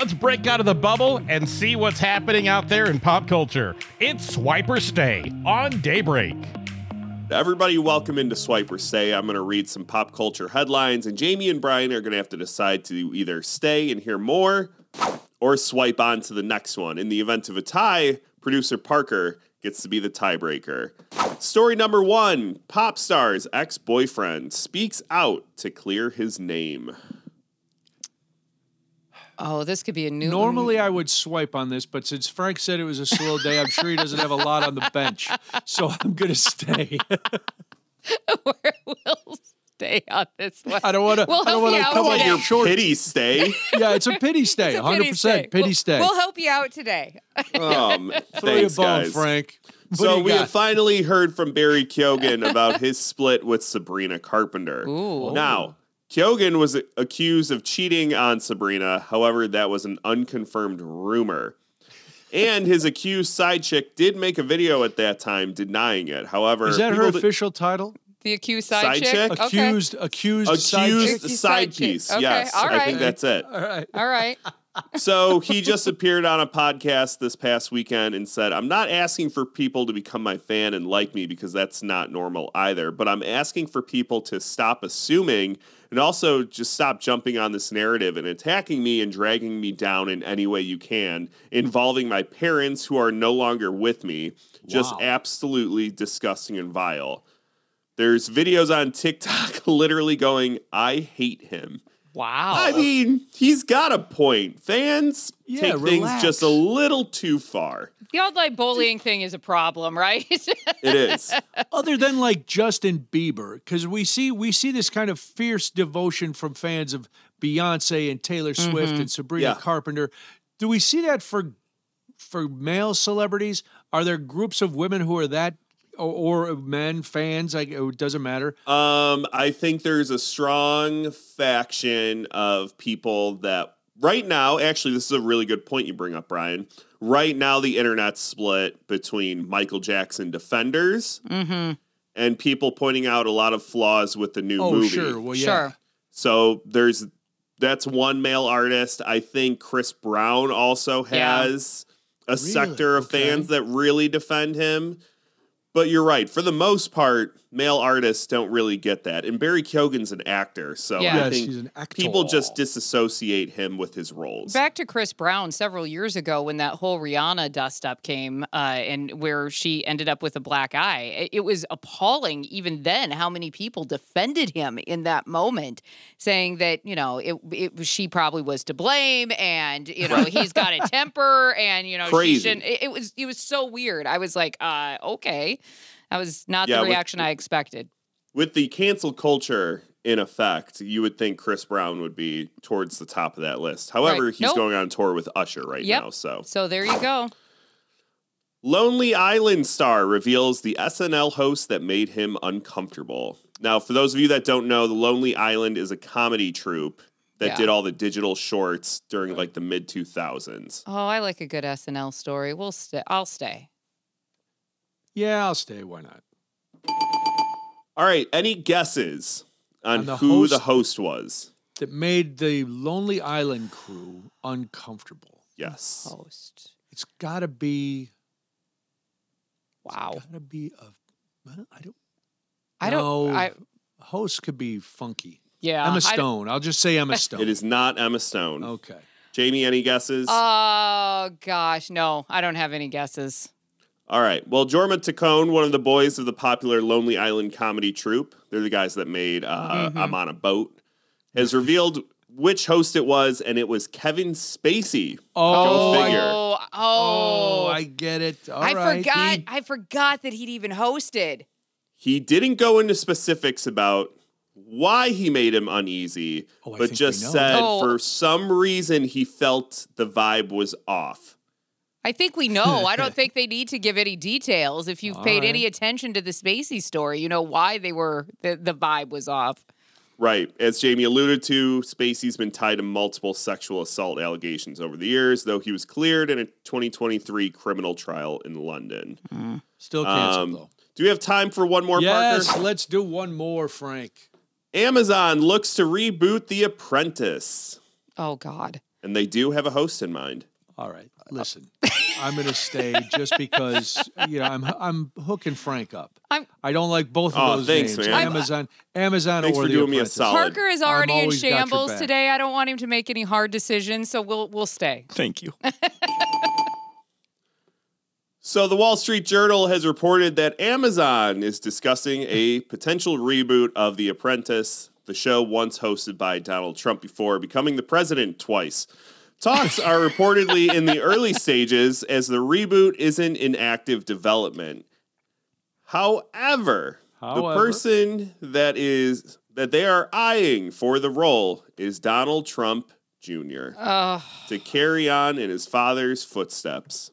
Let's break out of the bubble and see what's happening out there in pop culture. It's Swipe or Stay on Daybreak. Everybody, welcome into Swipe or Stay. I'm going to read some pop culture headlines, and Jamie and Brian are going to have to decide to either stay and hear more or swipe on to the next one. In the event of a tie, producer Parker gets to be the tiebreaker. Story number 1, pop star's ex-boyfriend speaks out to clear his name. Oh, this could be a new Normally I would swipe on this, but since Frank said it was a slow day, I'm sure he doesn't have a lot on the bench. So I'm going to stay. We'll stay on this one. I don't want to come Like your short. pity stay. Yeah, it's a pity stay. 100% pity stay. We'll help you out today. Throw you a Thanks, bone, guys. Frank. So we have finally heard from Barry Keoghan about his split with Sabrina Carpenter. Ooh. Now, Keoghan was accused of cheating on Sabrina. However, that was an unconfirmed rumor. And his accused side chick did make a video at that time denying it. However, is that her official title? The accused side chick? chick? Accused side piece. Okay, Yes, all right. I think that's it. All right. So he just appeared on a podcast this past weekend and said, I'm not asking for people to become my fan and like me because that's not normal either, but I'm asking for people to stop assuming and also just stop jumping on this narrative and attacking me and dragging me down in any way you can, involving my parents who are no longer with me. Just absolutely disgusting and vile. There's videos on TikTok literally going, I hate him. Wow. I mean, he's got a point. Fans take things just a little too far. The online bullying thing is a problem, right? It is. Other than like Justin Bieber, because we see this kind of fierce devotion from fans of Beyonce and Taylor Swift and Sabrina Carpenter. Do we see that for male celebrities? Are there groups of women who are that, or men fans? Like, it doesn't matter. I think there's a strong faction of people that right now, actually, this is a really good point you bring up, Brian. Right now, the internet's split between Michael Jackson defenders and people pointing out a lot of flaws with the new movie. Sure. Well, yeah. Sure. So that's one male artist. I think Chris Brown also has a sector of fans that really defend him. But you're right. For the most part, male artists don't really get that. And Barry Keoghan's an actor, so I think he's an actor. people just disassociate him with his roles. Back to Chris Brown several years ago when that whole Rihanna dust-up came and where she ended up with a black eye. It was appalling even then how many people defended him in that moment, saying that, she probably was to blame and, he's got a temper and, Crazy. she shouldn't. It was so weird. I was like, okay. That was not the reaction I expected. With the cancel culture in effect, you would think Chris Brown would be towards the top of that list. However, he's going on tour with Usher right now. So there you go. Lonely Island star reveals the SNL host that made him uncomfortable. Now, for those of you that don't know, the Lonely Island is a comedy troupe that did all the digital shorts during like the mid-2000s. Oh, I like a good SNL story. I'll stay. Yeah, I'll stay. Why not? All right. Any guesses on the who host the host was? That made the Lonely Island crew uncomfortable. Yes. Host. It's got to be. Wow. It's got to be a. Host could be funky. Yeah. Emma Stone. I'll just say Emma Stone. It is not Emma Stone. Okay. Jamie, any guesses? Oh, gosh. No, I don't have any guesses. All right. Well, Jorma Taccone, one of the boys of the popular Lonely Island comedy troupe, they're the guys that made I'm on a Boat, has revealed which host it was, and it was Kevin Spacey. Oh, Go figure. I get it. All right. I forgot that he'd even hosted. He didn't go into specifics about why he made him uneasy, but just said for some reason he felt the vibe was off. I think we know. I don't think they need to give any details. If you've paid any attention to the Spacey story, you know why the vibe was off. Right. As Jamie alluded to, Spacey's been tied to multiple sexual assault allegations over the years, though he was cleared in a 2023 criminal trial in London. Still canceled, though. Do we have time for one more, Yes, Parker? let's do one more, Frank. Amazon looks to reboot The Apprentice. Oh, God. And they do have a host in mind. All right, listen. I'm going to stay just because I'm hooking Frank up. I don't like both of those thanks, names. man. Amazon, Thanks or for The doing me a Apprentice. solid. Parker is already in always got your shambles back. today. I don't want him to make any hard decisions, so we'll stay. Thank you. So the Wall Street Journal has reported that Amazon is discussing a potential reboot of The Apprentice, the show once hosted by Donald Trump before becoming the president twice. Talks are reportedly in the early stages as the reboot isn't in active development. However, the person that they are eyeing for the role is Donald Trump Jr. To carry on in his father's footsteps.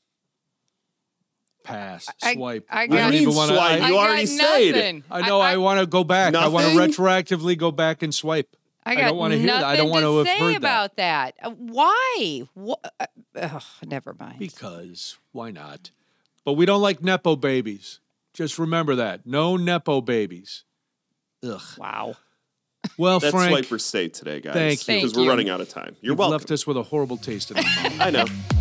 Pass. I Swipe. got- What do you mean swipe? You already said. nothing. I know. I want to go back. I want to Nothing? retroactively go back and swipe. I got don't want to hear that. I don't want to have say heard about that. Why? Never mind. Because why not? But we don't like nepo babies. Just remember that. No nepo babies. Ugh. Wow. Well, That's Frank, Swiper State today, guys. Thank you. Because Thank we're you. running out of time. You're you've welcome. left us with a horrible taste in our mouth. I know.